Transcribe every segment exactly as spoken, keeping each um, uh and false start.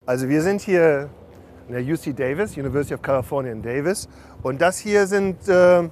Also wir sind hier in der U C Davis, University of California in Davis. Und das hier sind äh,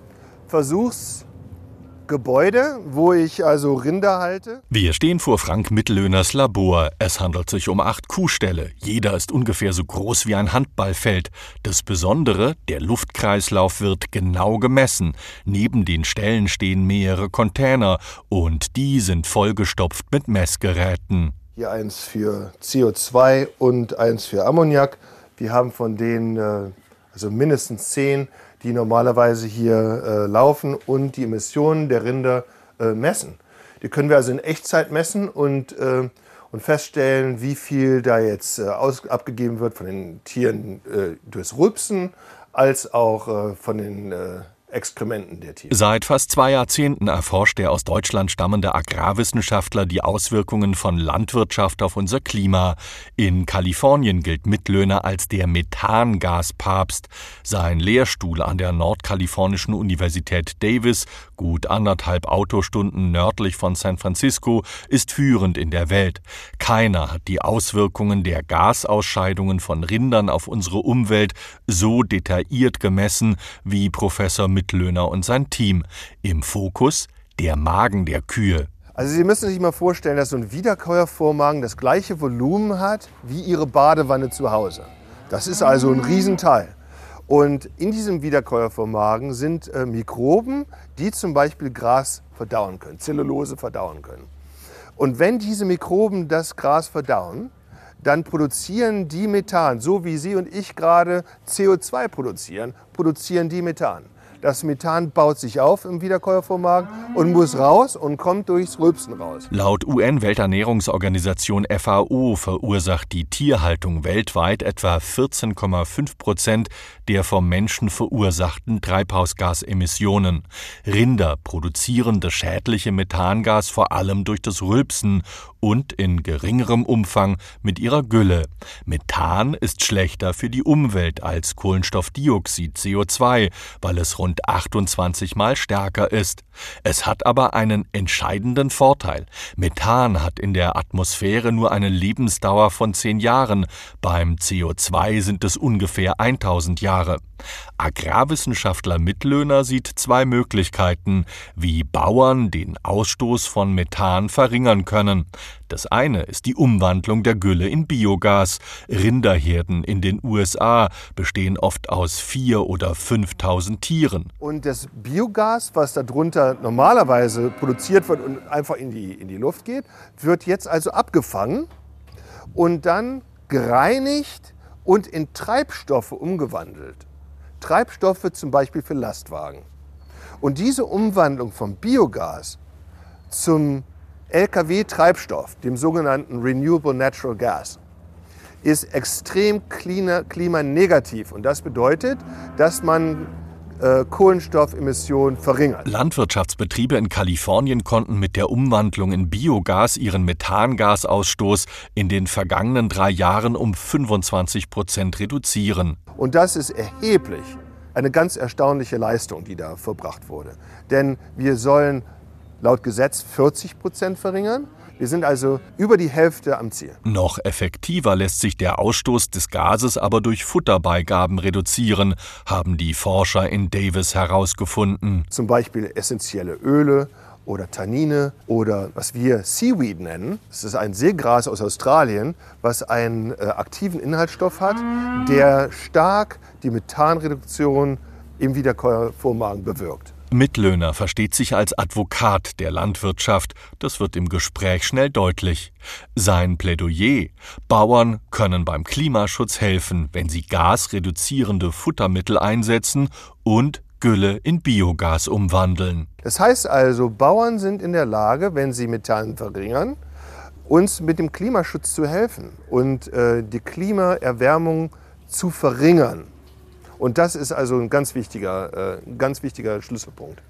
Versuchsgebäude, wo ich also Rinder halte. Wir stehen vor Frank Mittellöhners Labor. Es handelt sich um acht Kuhställe. Jeder ist ungefähr so groß wie ein Handballfeld. Das Besondere, der Luftkreislauf wird genau gemessen. Neben den Ställen stehen mehrere Container und die sind vollgestopft mit Messgeräten. Hier eins für C O zwei und eins für Ammoniak. Wir haben von denen äh, also mindestens zehn, die normalerweise hier äh, laufen und die Emissionen der Rinder äh, messen. Die können wir also in Echtzeit messen und, äh, und feststellen, wie viel da jetzt äh, aus, abgegeben wird von den Tieren äh, durchs Rülpsen, als auch äh, von den äh, Exkrementen der Tiere. Seit fast zwei Jahrzehnten erforscht der aus Deutschland stammende Agrarwissenschaftler die Auswirkungen von Landwirtschaft auf unser Klima. In Kalifornien gilt Mittellöhner als der Methangaspapst. Sein Lehrstuhl an der nordkalifornischen Universität Davis, gut anderthalb Autostunden nördlich von San Francisco, ist führend in der Welt. Keiner hat die Auswirkungen der Gasausscheidungen von Rindern auf unsere Umwelt so detailliert gemessen wie Professor Mittellöhner und sein Team. Im Fokus der Magen der Kühe. Also Sie müssen sich mal vorstellen, dass so ein Wiederkäuervormagen das gleiche Volumen hat wie Ihre Badewanne zu Hause. Das ist also ein Riesenteil. Und in diesem Wiederkäuervormagen sind äh, Mikroben, die zum Beispiel Gras verdauen können, Zellulose verdauen können. Und wenn diese Mikroben das Gras verdauen, dann produzieren die Methan, so wie Sie und ich gerade C O zwei produzieren, produzieren die Methan. Das Methan baut sich auf im Wiederkäuervormagen und muss raus und kommt durchs Rülpsen raus. Laut U N-Welternährungsorganisation F A O verursacht die Tierhaltung weltweit etwa vierzehn Komma fünf Prozent der vom Menschen verursachten Treibhausgasemissionen. Rinder produzieren das schädliche Methangas vor allem durch das Rülpsen und in geringerem Umfang mit ihrer Gülle. Methan ist schlechter für die Umwelt als Kohlenstoffdioxid C O zwei, weil es rund achtundzwanzig Mal stärker ist. Es hat aber einen entscheidenden Vorteil. Methan hat in der Atmosphäre nur eine Lebensdauer von zehn Jahren. Beim C O zwei sind es ungefähr tausend Jahre. Agrarwissenschaftler Mittellöhner sieht zwei Möglichkeiten, wie Bauern den Ausstoß von Methan verringern können. Das eine ist die Umwandlung der Gülle in Biogas. Rinderherden in den U S A bestehen oft aus viertausend oder fünftausend Tieren. Und das Biogas, was darunter normalerweise produziert wird und einfach in die, in die Luft geht, wird jetzt also abgefangen und dann gereinigt und in Treibstoffe umgewandelt. Treibstoffe zum Beispiel für Lastwagen. Und diese Umwandlung vom Biogas zum L K W-Treibstoff, dem sogenannten Renewable Natural Gas, ist extrem klimanegativ. Und das bedeutet, dass man äh, Kohlenstoffemissionen verringert. Landwirtschaftsbetriebe in Kalifornien konnten mit der Umwandlung in Biogas ihren Methangasausstoß in den vergangenen drei Jahren um fünfundzwanzig Prozent reduzieren. Und das ist erheblich. Eine ganz erstaunliche Leistung, die da verbracht wurde. Denn wir sollen laut Gesetz vierzig Prozent verringern. Wir sind also über die Hälfte am Ziel. Noch effektiver lässt sich der Ausstoß des Gases aber durch Futterbeigaben reduzieren, haben die Forscher in Davis herausgefunden. Zum Beispiel essentielle Öle oder Tannine oder was wir Seaweed nennen. Das ist ein Seegras aus Australien, was einen äh, aktiven Inhaltsstoff hat, der stark die Methanreduktion im Wiederkäuervormagen bewirkt. Mittellöhner versteht sich als Advokat der Landwirtschaft. Das wird im Gespräch schnell deutlich. Sein Plädoyer: Bauern können beim Klimaschutz helfen, wenn sie gasreduzierende Futtermittel einsetzen und Gülle in Biogas umwandeln. Das heißt also, Bauern sind in der Lage, wenn sie Methan verringern, uns mit dem Klimaschutz zu helfen und äh, die Klimaerwärmung zu verringern. Und das ist also ein ganz wichtiger, äh, ganz wichtiger Schlüsselpunkt.